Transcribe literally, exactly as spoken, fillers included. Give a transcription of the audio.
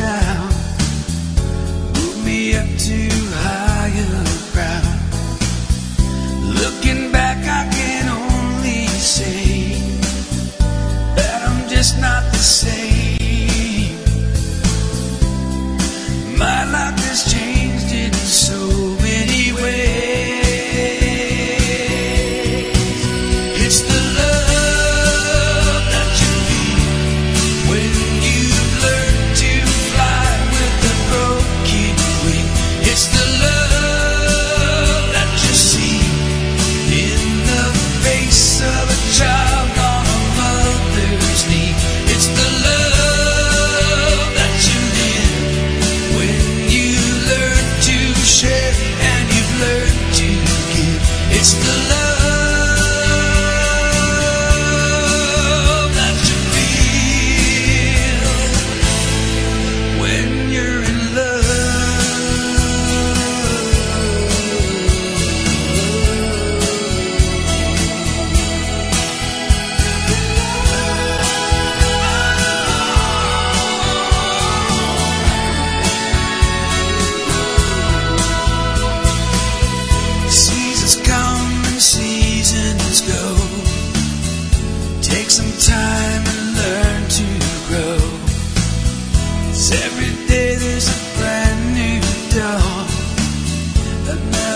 down, move me up to higher ground. Looking back, I can only say that I'm just not the same. My life has changed in so many ways. It's the love that you feel when you've learned to fly with a broken wing. It's the love that you see in the face of a child on a mother's knee. It's the love that you live when you learn to share and you've learned to give. It's the love that you feel when you're in Seasons come and seasons go. Take some time and learn to grow. 'Cause every day there's a brand new dawn. Another